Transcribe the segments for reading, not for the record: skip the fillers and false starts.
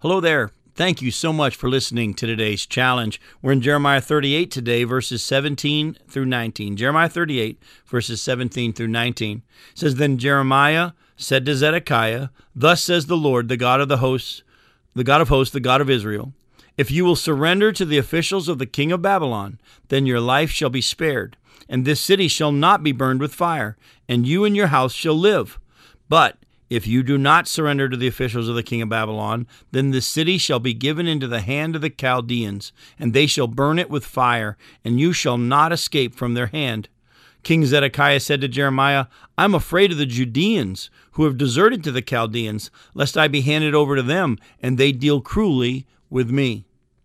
Hello there. Thank you so much for listening to today's challenge. We're in Jeremiah 38 today, verses 17 through 19. Jeremiah 38, verses 17 through 19. It says, Then Jeremiah said to Zedekiah, Thus says the Lord, the God of hosts, the God of Israel, If you will surrender to the officials of the king of Babylon, then your life shall be spared, and this city shall not be burned with fire, and you and your house shall live. But if you do not surrender to the officials of the king of Babylon, then the city shall be given into the hand of the Chaldeans, and they shall burn it with fire, and you shall not escape from their hand. King Zedekiah said to Jeremiah, I'm afraid of the Judeans who have deserted to the Chaldeans, lest I be handed over to them, and they deal cruelly with me.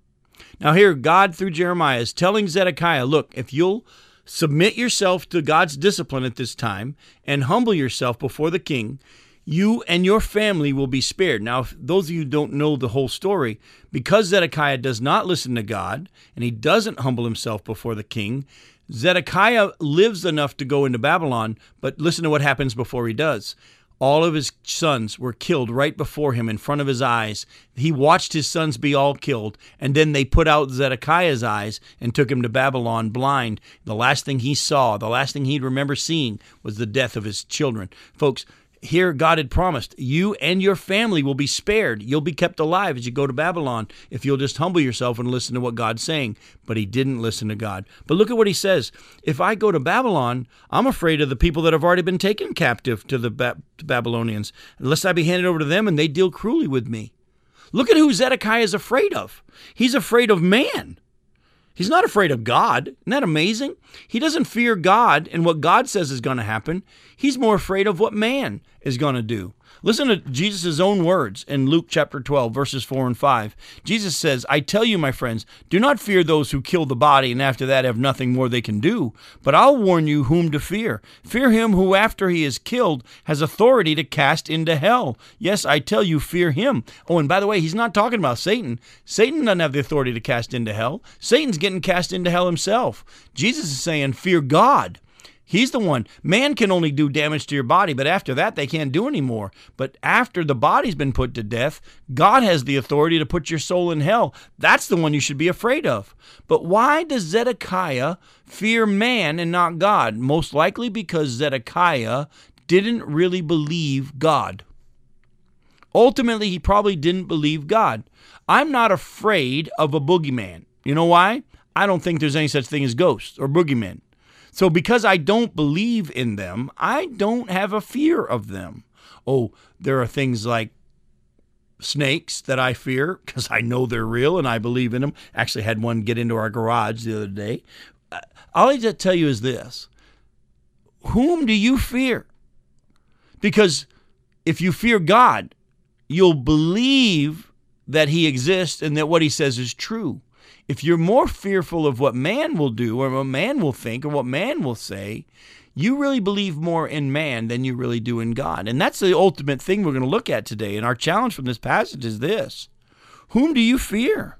Now here, God through Jeremiah is telling Zedekiah, look, if you'll submit yourself to God's discipline at this time and humble yourself before the king, you and your family will be spared. Now, if those of you who don't know the whole story, because Zedekiah does not listen to God and he doesn't humble himself before the king, Zedekiah lives enough to go into Babylon, but listen to what happens before he does. All of his sons were killed right before him in front of his eyes. He watched his sons be all killed, and then they put out Zedekiah's eyes and took him to Babylon blind. The last thing he saw, the last thing he'd remember seeing was the death of his children. Folks, here God had promised, you and your family will be spared. You'll be kept alive as you go to Babylon if you'll just humble yourself and listen to what God's saying. But he didn't listen to God. But look at what he says. If I go to Babylon, I'm afraid of the people that have already been taken captive to the Babylonians, lest I be handed over to them and they deal cruelly with me. Look at who Zedekiah is afraid of. He's afraid of man. He's not afraid of God. Isn't that amazing? He doesn't fear God and what God says is going to happen. He's more afraid of what man is going to do. Listen to Jesus' own words in Luke chapter 12, verses 4 and 5. Jesus says, I tell you, my friends, do not fear those who kill the body and after that have nothing more they can do. But I'll warn you whom to fear. Fear him who after he is killed has authority to cast into hell. Yes, I tell you, fear him. Oh, and by the way, he's not talking about Satan. Satan doesn't have the authority to cast into hell. Satan's getting cast into hell himself. Jesus is saying, fear God. He's the one. Man can only do damage to your body, but after that, they can't do any more. But after the body's been put to death, God has the authority to put your soul in hell. That's the one you should be afraid of. But why does Zedekiah fear man and not God? Most likely because Zedekiah didn't really believe God. Ultimately, he probably didn't believe God. I'm not afraid of a boogeyman. You know why? I don't think there's any such thing as ghosts or boogeymen. So because I don't believe in them, I don't have a fear of them. Oh, there are things like snakes that I fear because I know they're real and I believe in them. Actually had one get into our garage the other day. All I just tell you is this. Whom do you fear? Because if you fear God, you'll believe that he exists and that what he says is true. If you're more fearful of what man will do or what man will think or what man will say, you really believe more in man than you really do in God. And that's the ultimate thing we're going to look at today. And our challenge from this passage is this. Whom do you fear?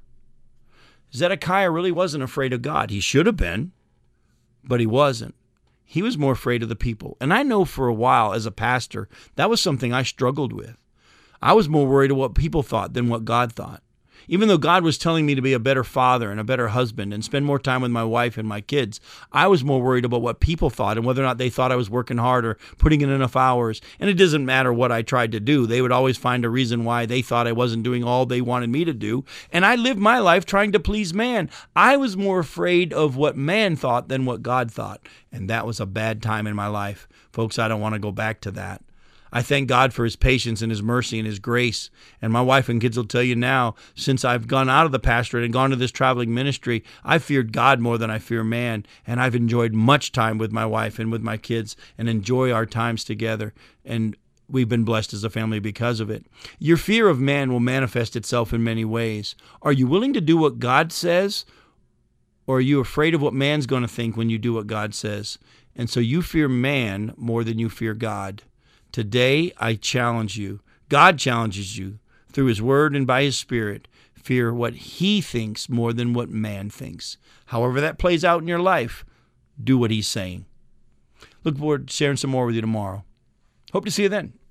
Zedekiah really wasn't afraid of God. He should have been, but he wasn't. He was more afraid of the people. And I know for a while as a pastor, that was something I struggled with. I was more worried of what people thought than what God thought. Even though God was telling me to be a better father and a better husband and spend more time with my wife and my kids, I was more worried about what people thought and whether or not they thought I was working hard or putting in enough hours. And it doesn't matter what I tried to do. They would always find a reason why they thought I wasn't doing all they wanted me to do. And I lived my life trying to please man. I was more afraid of what man thought than what God thought. And that was a bad time in my life. Folks, I don't want to go back to that. I thank God for his patience and his mercy and his grace. And my wife and kids will tell you now, since I've gone out of the pastorate and gone to this traveling ministry, I feared God more than I fear man. And I've enjoyed much time with my wife and with my kids and enjoy our times together. And we've been blessed as a family because of it. Your fear of man will manifest itself in many ways. Are you willing to do what God says? Or are you afraid of what man's going to think when you do what God says? And so you fear man more than you fear God. Today, I challenge you. God challenges you through his word and by his spirit. Fear what he thinks more than what man thinks. However that plays out in your life, do what he's saying. Look forward to sharing some more with you tomorrow. Hope to see you then.